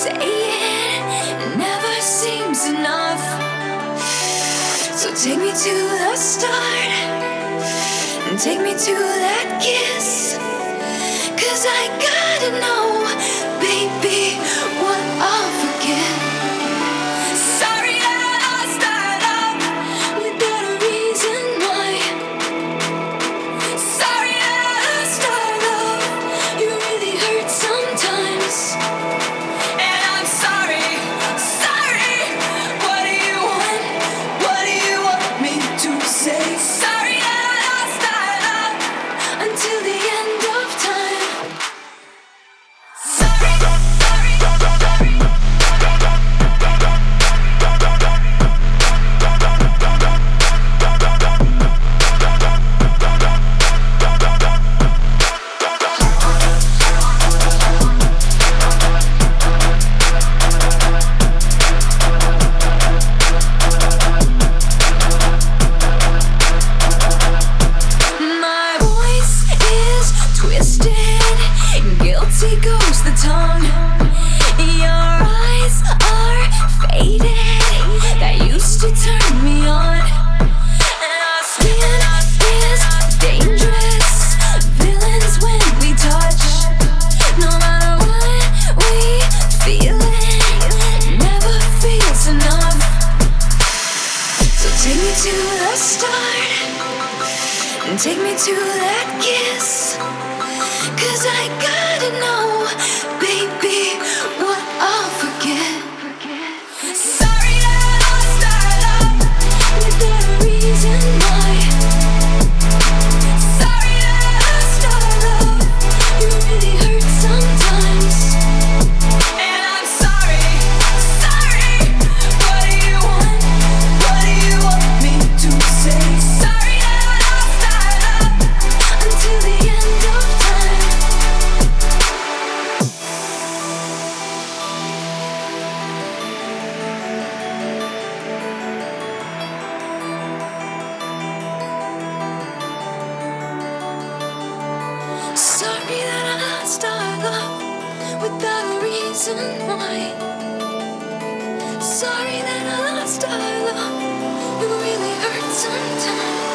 Saying never seems enough. So take me to the start and take me to that kiss. 'Cause I gotta know, baby, what I'll forget. Sorry that I start up without a reason why. Sorry that I start up, you really hurt sometimes. And I'm sorry, sorry. What do you want? What do you want me to say? Sorry that I start up until the end of time. Sorry, sorry, sorry. My voice is twisted, guilty goes the tongue. Your eyes are faded, that used to turn me on. And our skin is dangerous, villains when we touch. No matter what we feel, it never feels enough. So take me to the start and take me to that kiss. 'Cause I gotta know, baby, what I'll forget. Sorry that I start up without a reason why. Sorry that I start up, you really hurt sometimes. And I'm sorry, sorry. What do you want? What do you want me to say? Sorry that I start up until the end of time. Sorry that I start up without a reason why. Sorry that I start up, you really hurt sometimes.